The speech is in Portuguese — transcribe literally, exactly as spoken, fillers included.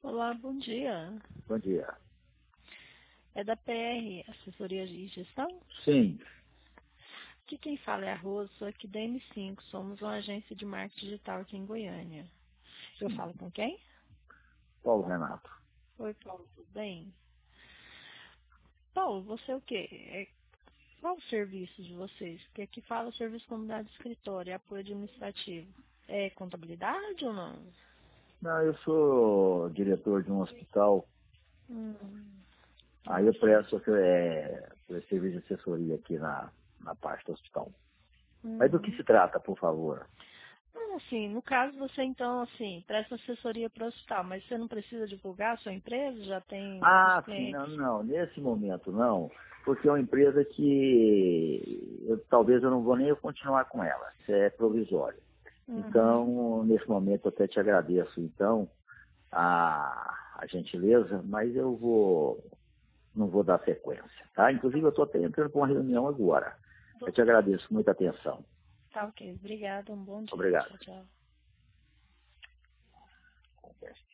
Olá, bom dia. Bom dia. É da P R, Assessoria de Gestão? Sim. Aqui quem fala é a Rosa, sou aqui da M cinco, somos uma agência de marketing digital aqui em Goiânia. Eu Sim. falo com quem? Paulo Renato. Oi, Paulo, tudo bem? Paulo, você é o quê? É, qual o serviço de vocês? Porque aqui fala serviço comunidade de escritório, apoio administrativo. É contabilidade ou não? Não, eu sou diretor de um hospital, Hum, aí eu ok. presto é, serviço de assessoria aqui na, na parte do hospital. Mas do que Uhum. se trata, por favor? Não, assim, no caso você então, assim, presta assessoria para o hospital, mas você não precisa divulgar a sua empresa? Já tem os Ah, sim, não, clientes? não, nesse momento não, porque é uma empresa que eu, talvez eu não vou nem continuar com ela, isso é provisório. Uhum. Então, nesse momento eu até te agradeço, então, a, a gentileza, mas eu vou não vou dar sequência, tá? Inclusive, eu estou até entrando para uma reunião agora. Eu te agradeço muita atenção. Tá ok. Obrigada. Um bom dia. Obrigado. Tchau, tchau.